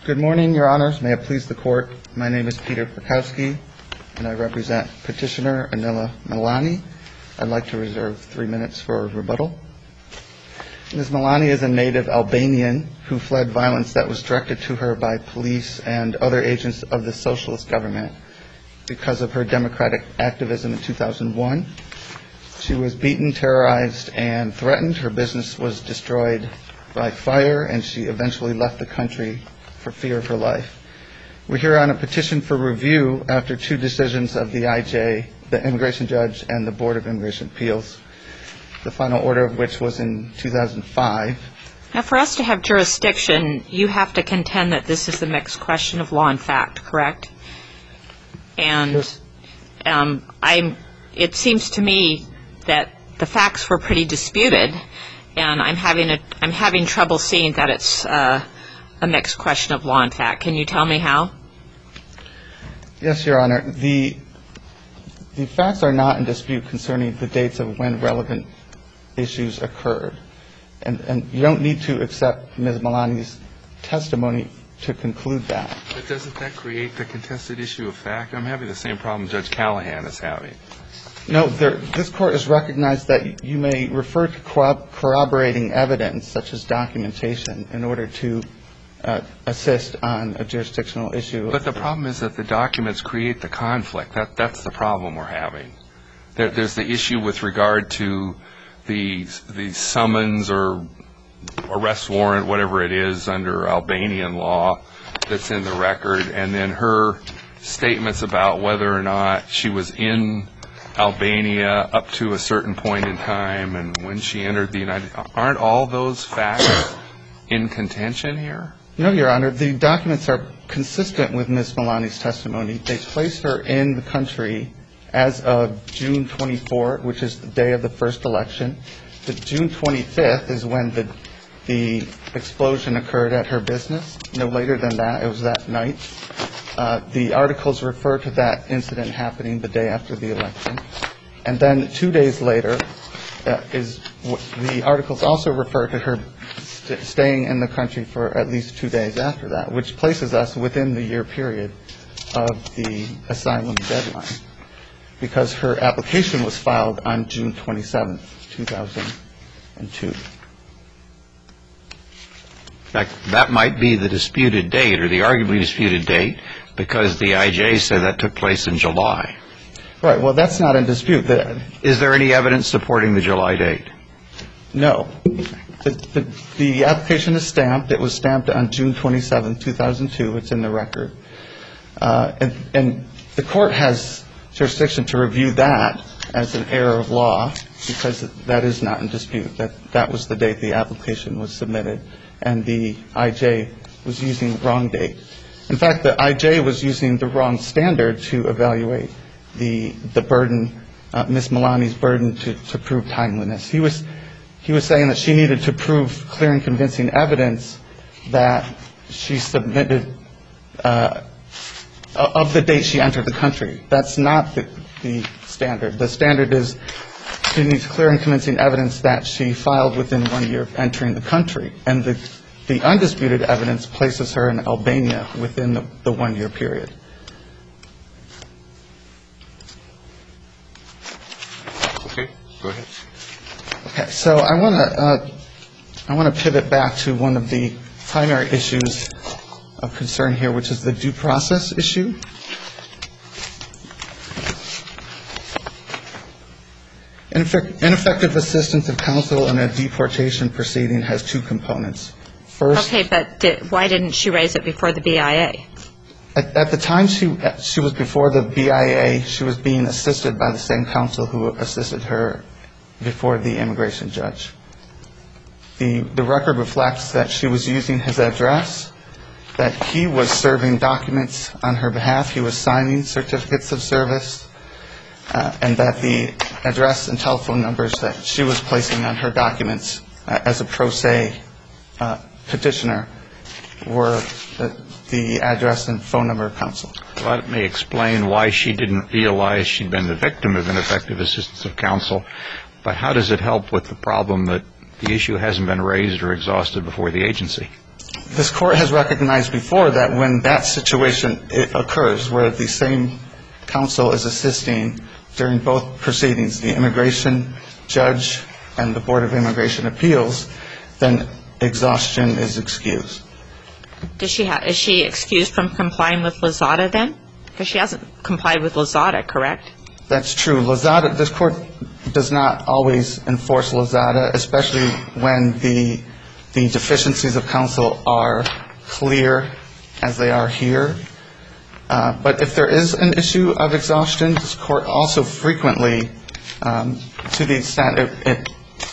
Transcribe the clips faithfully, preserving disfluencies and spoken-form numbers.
Good morning, Your Honors. May it please the Court. My name is Peter Perkowski, and I represent Petitioner Anila Malani. I'd like to reserve three minutes for rebuttal. Miz Malani is a native Albanian who fled violence that was directed to her by police and other agents of the socialist government because of her democratic activism in two thousand one. She was beaten, terrorized, and threatened. Her business was destroyed by fire, and she eventually left the country for fear of her life. We're here on a petition for review after two decisions of the I J, the immigration judge, and the Board of Immigration Appeals, the final order of which was in two thousand five. Now, for us to have jurisdiction, you have to contend that this is a mixed question of law and fact, correct? And Yes. um, I'm, it seems to me that the facts were pretty disputed, and I'm having a, I'm having trouble seeing that it's uh, a mixed question of law and fact. Can you tell me how? Yes, Your Honor. The the facts are not in dispute concerning the dates of when relevant issues occurred. And, and you don't need to accept Miz Malani's testimony to conclude that. But doesn't that create the contested issue of fact? I'm having the same problem Judge Callahan is having. No, there, this Court has recognized that you may refer to corrob- corroborating evidence, such as documentation, in order to uh, assist on a jurisdictional issue. But the problem is that the documents create the conflict. That, that's the problem we're having. There, there's the issue with regard to the, the summons or arrest warrant, whatever it is, under Albanian law that's in the record, and then her statements about whether or not she was in Albania up to a certain point in time and when she entered the United States. Aren't all those facts in contention here? No, Your Honor. The documents are consistent with Miz Malani's testimony. They place her in the country as of June twenty-fourth, which is the day of the first election. The June twenty-fifth is when the the explosion occurred at her business. No later than that. It was that night. Uh, the articles refer to that incident happening the day after the election. And then two days later uh, is w- the articles also refer to her st- staying in the country for at least two days after that, which places us within the year period of the asylum deadline, because her application was filed on June twenty-seventh, two thousand two. That, that might be the disputed date, or the arguably disputed date, because the I J said that took place in July. Right. Well, that's not in dispute. The, Is there any evidence supporting the July date? no. The, the, the application is stamped. It was stamped on June twenty-seventh, two thousand two. It's in the record. Uh, and, and the court has jurisdiction to review that as an error of law, because that is not in dispute. That, that was the date the application was submitted, and the I J was using the wrong date. In fact, the I J was using the wrong standard to evaluate the the burden, uh, Miz Malani's burden to, to prove timeliness. He was he was saying that she needed to prove clear and convincing evidence that she submitted uh, of the date she entered the country. That's not the, the standard. The standard is she needs clear and convincing evidence that she filed within one year of entering the country. And the the undisputed evidence places her in Albania within the, the one-year period. Okay, go ahead. Okay, so I want to uh, I want to pivot back to one of the primary issues of concern here, which is the due process issue. Ineffective assistance of counsel in a deportation proceeding has two components. First, Okay, but did, why didn't she raise it before the B I A? At, at the time she she was before the B I A, she was being assisted by the same counsel who assisted her before the immigration judge. The the record reflects that she was using his address, that he was serving documents on her behalf, he was signing certificates of service, uh, and that the address and telephone numbers that she was placing on her documents uh, as a pro se uh, petitioner were the, the address and phone number of counsel. Let me explain why she didn't realize she'd been the victim of ineffective assistance of counsel, but how does it help with the problem that the issue hasn't been raised or exhausted before the agency? this Court has recognized before that when that situation occurs, where the same counsel is assisting during both proceedings, the immigration judge and the Board of Immigration Appeals, then exhaustion is excused. Does she ha- is she excused from complying with Lozada then? Because she hasn't complied with Lozada, correct? That's true. Lozada, this Court does not always enforce Lozada, especially when the the deficiencies of counsel are clear as they are here. Uh, but if there is an issue of exhaustion, this Court also frequently, um, to the extent it, it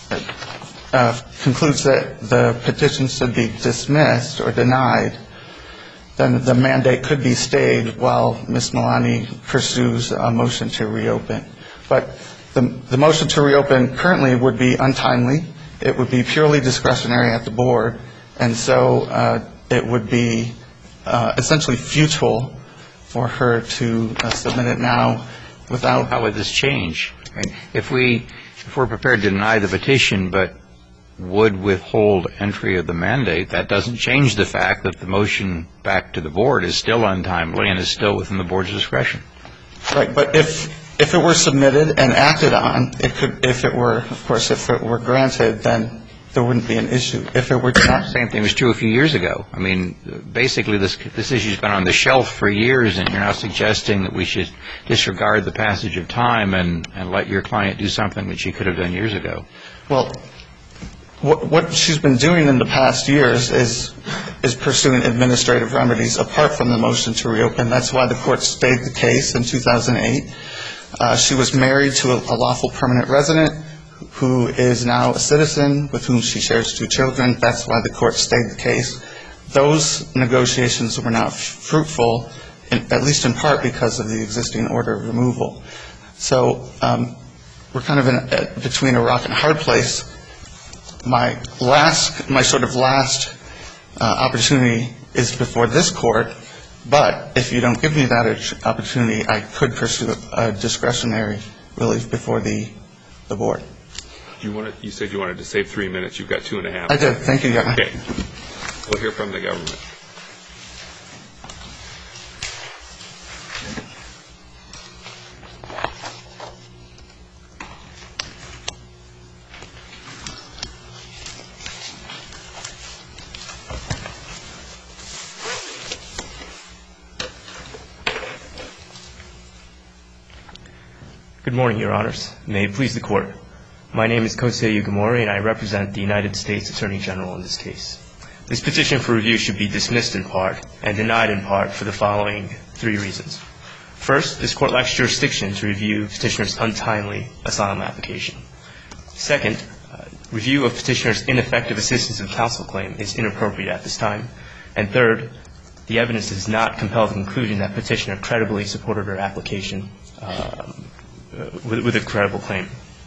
uh, concludes that the petition should be dismissed or denied, then the mandate could be stayed while Miz Milani pursues a motion to reopen. But the, the motion to reopen currently would be untimely. It would be purely discretionary at the board, and so uh, it would be uh, essentially futile for her to uh, submit it now without. How would this change? I mean, if we if we're prepared to deny the petition but would withhold entry of the mandate, that doesn't change the fact that the motion back to the board is still untimely and is still within the board's discretion. Right, but if if it were submitted and acted on, it could. If it were, of course, if it were granted, then there wouldn't be an issue. If it were not, the same thing was true a few years ago. I mean, basically, this this issue's been on the shelf for years, and you're now suggesting that we should disregard the passage of time and and let your client do something that she could have done years ago. Well, what what she's been doing in the past years is is pursuing administrative remedies apart from the motion to reopen. That's why the Court stayed the case in two thousand eight. Uh, she was married to a, a lawful permanent resident who is now a citizen with whom she shares two children. That's why the Court stayed the case. Those negotiations were not fruitful, in, at least in part because of the existing order of removal. So um, we're kind of in a, between a rock and a hard place. My last, my sort of last uh, opportunity is before this Court, but if you don't give me that opportunity, I could pursue a discretionary relief before the the board. You wanted, you said you wanted to save three minutes. You've got two and a half. I did. Thank you, Your Honor. Okay. We'll hear from the government. Good morning, Your Honors. May it please the Court. My name is Kosei Yugimori, and I represent the United States Attorney General in this case. This petition for review should be dismissed in part and denied in part for the following three reasons. First, this Court lacks jurisdiction to review petitioner's untimely asylum application. Second, uh, review of petitioner's ineffective assistance of counsel claim is inappropriate at this time. And third, the evidence does not compel the conclusion that petitioner credibly supported her application um, with, with a credible claim.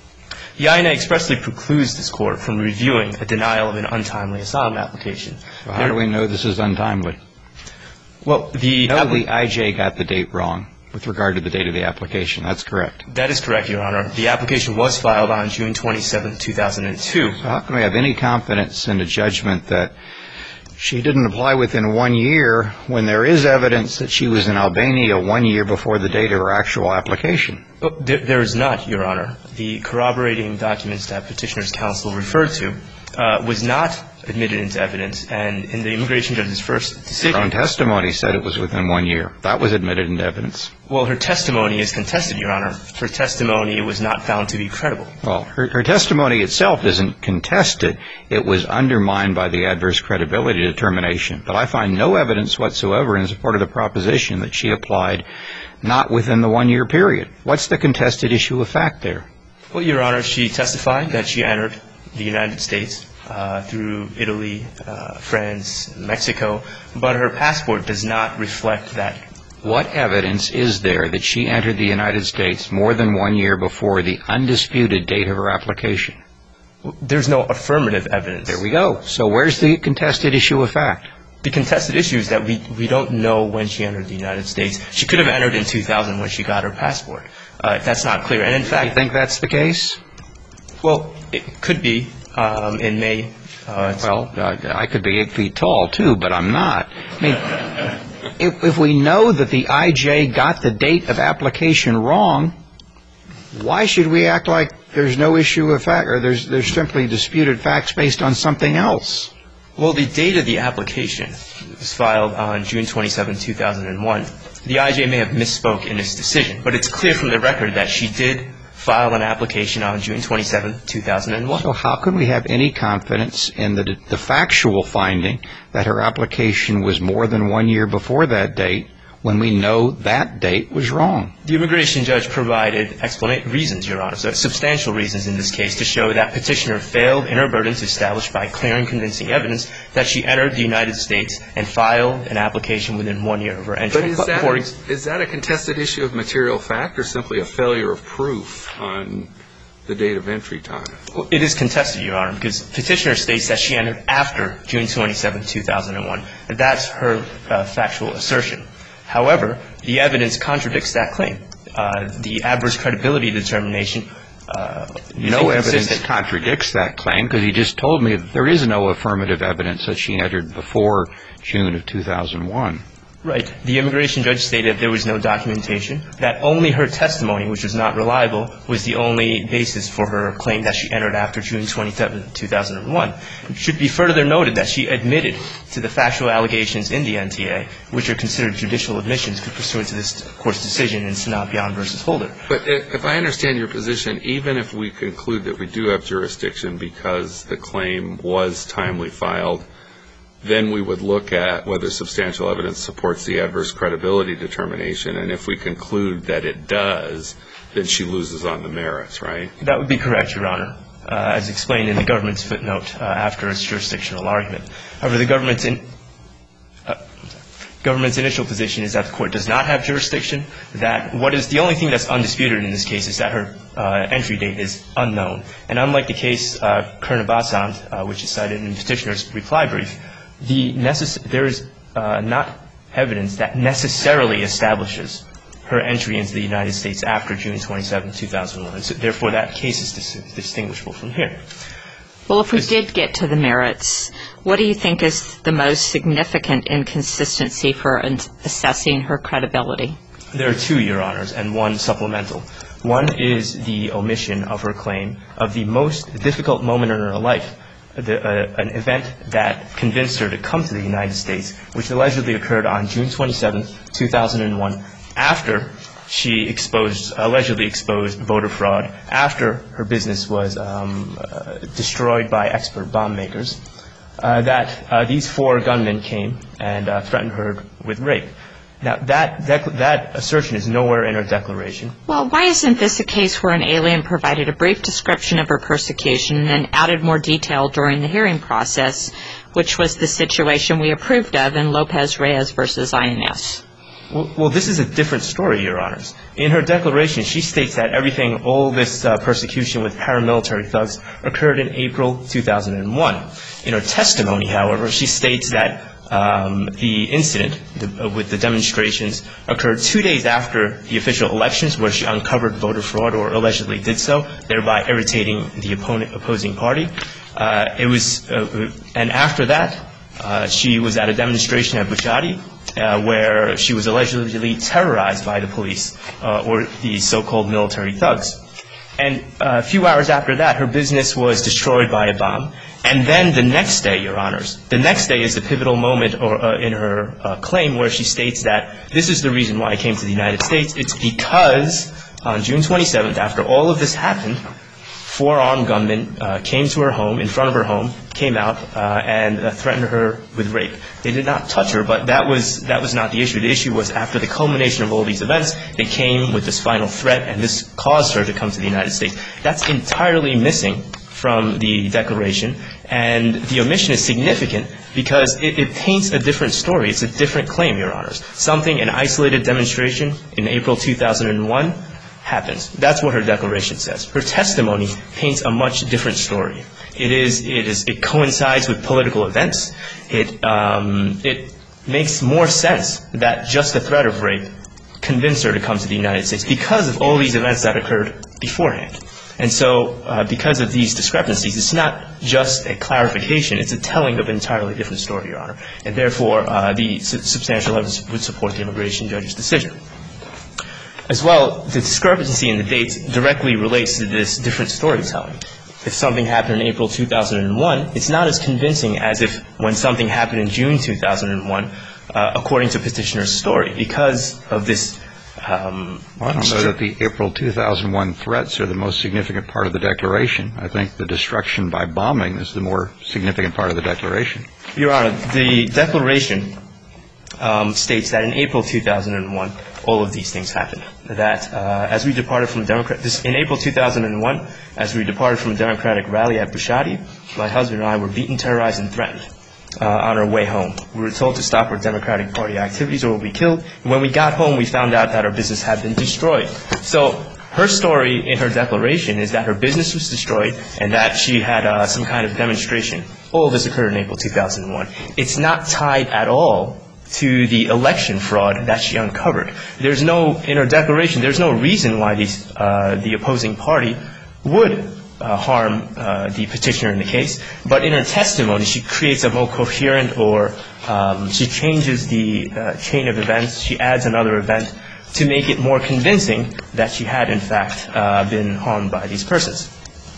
The I N A expressly precludes this Court from reviewing a denial of an untimely asylum application. Well, how do we know this is untimely? Well, the No, the I J got the date wrong with regard to the date of the application. That's correct. That is correct, Your Honor. The application was filed on June twenty-seventh, two thousand two. So how can we have any confidence in a judgment that she didn't apply within one year when there is evidence that she was in Albania one year before the date of her actual application? Oh, there, there is not, Your Honor. The corroborating documents that petitioner's counsel referred to uh, was not admitted into evidence, and in the immigration judge's first decision... Her own testimony said it was within one year. That was admitted into evidence. Well, her testimony is contested, Your Honor. Her testimony was not found to be credible. Well, her, her testimony itself isn't contested. It was undermined by the adverse credibility determination. But I find no evidence whatsoever in support of the proposition that she applied not within the one-year period. What's the contested issue of fact there? Well, Your Honor, she testified that she entered the United States uh, through Italy, uh, France, Mexico, but her passport does not reflect that. What evidence is there that she entered the United States more than one year before the undisputed date of her application? There's no affirmative evidence. There we go. So where's the contested issue of fact? The contested issue is that we, we don't know when she entered the United States. She could have entered in two thousand when she got her passport. Uh, that's not clear. And in fact... You think that's the case? Well, it could be um, in May Uh, Well, uh, I could be eight feet tall, too, but I'm not. I mean, if, if we know that the I J got the date of application wrong, why should we act like there's no issue of fact, or there's, there's simply disputed facts based on something else? Well, the date of the application was filed on June twenty-seventh, two thousand one. The I J may have misspoke in its decision, but it's clear from the record that she did file an application on June twenty-seventh, two thousand one. So how can we have any confidence in the, the factual finding that her application was more than one year before that date when we know that date was wrong? The immigration judge provided explanation reasons, Your Honor, so substantial reasons in this case to show that petitioner failed in her burden to establish by clear and convincing evidence that she entered the United States and filed an application within one year of her entry. But is that, a, is that a contested issue of material fact or simply a failure of proof on the date of entry time? Well, it is contested, Your Honor, because petitioner states that she entered after June twenty-seventh, two thousand one. And that's her uh, factual assertion. However, the evidence contradicts that claim. Uh, the adverse credibility determination uh, is No evidence inconsistent. contradicts that claim, because he just told me that there is no affirmative evidence that she entered before June of two thousand one. Right. The immigration judge stated there was no documentation, that only her testimony, which was not reliable, was the only basis for her claim that she entered after June twenty-seventh, two thousand one. It should be further noted that she admitted to the factual allegations in the N T A, which are considered judicial admissions pursuant to this Court's decision in Sanapian v. Holder. But if I understand your position, even if we conclude that we do have jurisdiction because the claim was timely filed, then we would look at whether substantial evidence supports the adverse credibility determination. And if we conclude that it does, then she loses on the merits, right? That would be correct, Your Honor, uh, as explained in the government's footnote uh, after its jurisdictional argument. However, the government's, in, uh, government's initial position is that the Court does not have jurisdiction, that what is the only thing that's undisputed in this case is that her uh, entry date is unknown. And unlike the case uh, Kernabasant, uh, which is cited in the petitioner's reply brief, The necess- there is uh, not evidence that necessarily establishes her entry into the United States after June twenty-seventh, two thousand one. So therefore, that case is dis- distinguishable from here. Well, if we did get to the merits, what do you think is the most significant inconsistency for assessing her credibility? There are two, Your Honors, and one supplemental. One is the omission of her claim of the most difficult moment in her life, The, uh, an event that convinced her to come to the United States, which allegedly occurred on June twenty-seventh, two thousand one, after she exposed, allegedly exposed voter fraud, after her business was um, uh, destroyed by expert bomb makers, uh, that uh, these four gunmen came and uh, threatened her with rape. Now, that, that that assertion is nowhere in her declaration. Well, why isn't this a case where an alien provided a brief description of her persecution and then added more detail during the hearing process, which was the situation we approved of in Lopez-Reyes versus I N S? Well, well, this is a different story, Your Honors. In her declaration, she states that everything, all this uh, persecution with paramilitary thugs occurred in April two thousand one. In her testimony, however, she states that Um, the incident the, uh, with the demonstrations occurred two days after the official elections, where she uncovered voter fraud or allegedly did so, thereby irritating the opponent opposing party. Uh, it was, uh, and after that, uh, she was at a demonstration at Bushati, uh, where she was allegedly terrorized by the police uh, or the so-called military thugs. And uh, a few hours after that, her business was destroyed by a bomb. And then the next day, Your Honors, the next day is the pivotal moment or, uh, in her uh, claim where she states that this is the reason why I came to the United States. It's because on June twenty-seventh, after all of this happened, four armed gunmen uh, came to her home, in front of her home, came out uh, and uh, threatened her with rape. They did not touch her, but that was that was not the issue. The issue was after the culmination of all these events, they came with this final threat, and this caused her to come to the United States. That's entirely missing from the declaration, and the omission is significant because it, it paints a different story. It's a different claim, Your Honors. Something, an isolated demonstration in April two thousand one happens. That's what her declaration says. Her testimony paints a much different story. It is, it is, it coincides with political events. It, um, it makes more sense that just the threat of rape convinced her to come to the United States because of all these events that occurred beforehand. And so uh, because of these discrepancies, it's not just a clarification, it's a telling of an entirely different story, Your Honor. And therefore, uh, the su- substantial evidence would support the immigration judge's decision. As well, the discrepancy in the dates directly relates to this different storytelling. If something happened in April two thousand one, it's not as convincing as if when something happened in June two thousand one, uh, according to petitioner's story, because of this. Um, well, I don't know that the April two thousand one threats are the most significant part of the declaration. I think the destruction by bombing is the more significant part of the declaration. Your Honor, the declaration um, states that in April two thousand one, all of these things happened. That uh, as we departed from Democrat, this, in April two thousand one, as we departed from a Democratic rally at Bushati, my husband and I were beaten, terrorized, and threatened uh, on our way home. We were told to stop our Democratic Party activities or we'll be killed. And when we got home, we found out that our business had been destroyed. So her story in her declaration is that her business was destroyed and that she had uh, some kind of demonstration. All of this occurred in April two thousand one. It's not tied at all to the election fraud that she uncovered. There's no, in her declaration, there's no reason why these, uh, the opposing party would uh, harm uh, the petitioner in the case. But in her testimony, she creates a more coherent or um, she changes the uh, chain of events. She adds another event to make it more convincing that she had, in fact, uh, been harmed by these persons.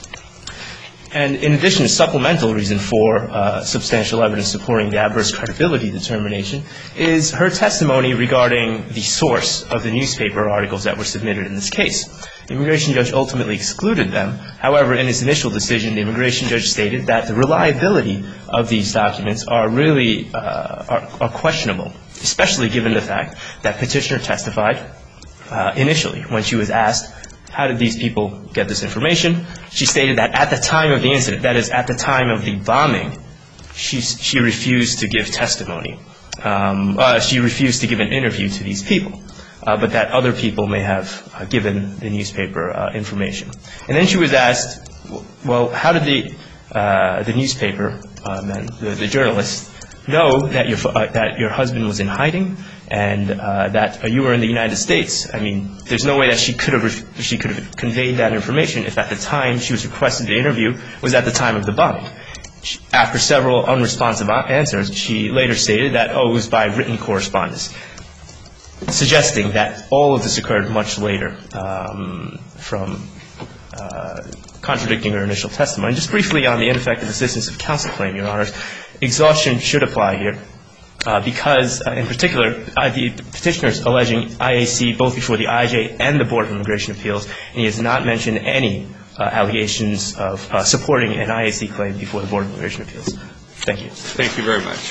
And in addition, a supplemental reason for uh, substantial evidence supporting the adverse credibility determination is her testimony regarding the source of the newspaper articles that were submitted in this case. The immigration judge ultimately excluded them. However, in his initial decision, the immigration judge stated that the reliability of these documents are really uh, are, are questionable, especially given the fact that petitioner testified uh, initially when she was asked, how did these people get this information? She stated that at the time of the incident, that is, at the time of the bombing, she, she refused to give testimony. Um, uh, she refused to give an interview to these people, uh, but that other people may have uh, given the newspaper uh, information. And then she was asked, well, how did the, uh, the newspaper uh, men, the, the journalists, know that your, uh, that your husband was in hiding and uh, that uh, you were in the United States? I mean, there's no way that she could have re- she could have conveyed that information if at the time she was requested to interview was at the time of the bombing. She, after several unresponsive answers, she later stated that, oh, it was by written correspondence, suggesting that all of this occurred much later um, from uh, contradicting her initial testimony. Just briefly on the ineffective assistance of counsel claim, Your Honors, exhaustion should apply here. Uh, because, uh, in particular, uh, the petitioner is alleging I A C both before the I J and the Board of Immigration Appeals, and he has not mentioned any uh, allegations of uh, supporting an I A C claim before the Board of Immigration Appeals. Thank you. Thank you very much.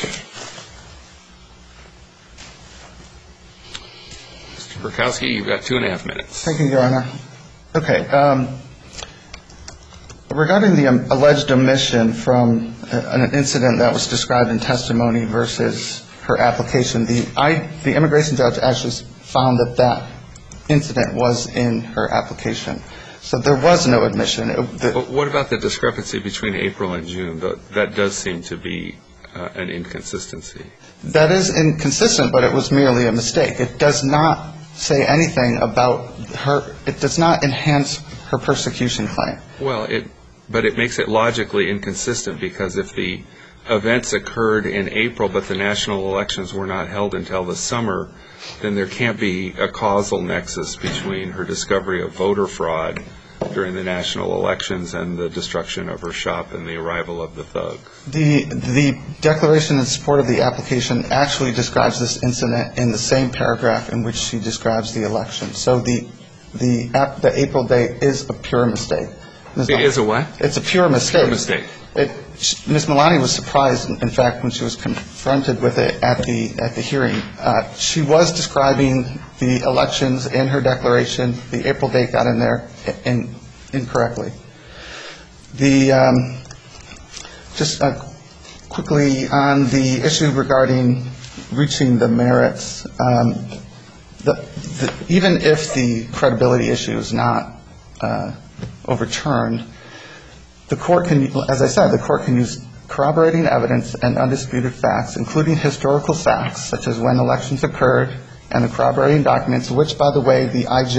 Mister Perkowski, you've got two and a half minutes. Thank you, Your Honor. Okay. Um, regarding the um, alleged omission from uh, an incident that was described in testimony versus her application, the, I, the immigration judge actually found that that incident was in her application. So there was no admission. It, the, but what about the discrepancy between April and June? That, that does seem to be uh, an inconsistency. That is inconsistent, but it was merely a mistake. It does not say anything about her. It does not enhance her persecution claim. Well, it, but it makes it logically inconsistent because if the events occurred in April but the national elections were not held until the summer, then there can't be a causal nexus between her discovery of voter fraud during the national elections and the destruction of her shop and the arrival of the thug. The the declaration in support of the application actually describes this incident in the same paragraph in which she describes the election. So the the ap, the April date is a pure mistake. Miz It is a what? It's a pure mistake. Pure mistake. It, Miz Milani was surprised, in fact, when she was confronted with it at the at the hearing. Uh, she was describing the elections in her declaration. The April date got in there in, incorrectly. The um, just uh, quickly on the issue regarding reaching the merits. Um, the, the, even if the credibility issue is not uh, overturned, the court can, as I said, the court can use corroborating evidence and undisputed facts, including historical facts, such as when elections occurred, and the corroborating documents, which, by the way, the I J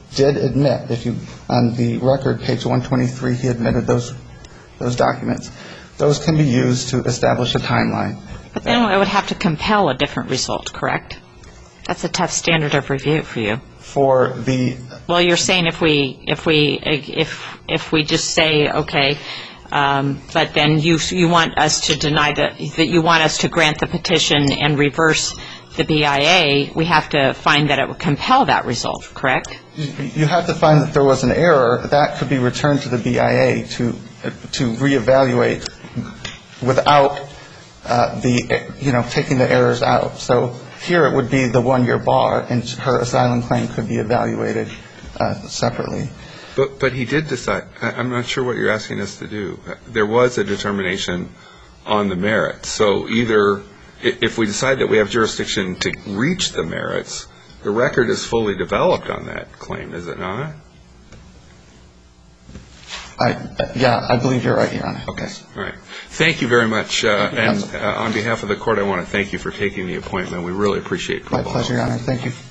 did admit, if you, on the record, page one twenty-three, he admitted those those documents. Those can be used to establish a timeline. But then it would have to compel a different result, correct? That's a tough standard of review for you. For the... Well, you're saying if we if we if if we just say okay, um, but then you you want us to deny that that you want us to grant the petition and reverse the B I A, we have to find that it would compel that result, correct? You have to find that there was an error that could be returned to the B I A to to reevaluate without uh, the you know taking the errors out. So here it would be the one-year bar, and her asylum claim could be evaluated uh, separately. But but he did decide. I'm not sure what you're asking us to do. There was a determination on the merits. So either if we decide that we have jurisdiction to reach the merits, the record is fully developed on that claim, is it not? I, yeah, I believe you're right, Your Honor. Okay. All right. Thank you very much. Uh, and uh, on behalf of the court, I want to thank you for taking the appointment. We really appreciate it. My pleasure, Your Honor. Thank you.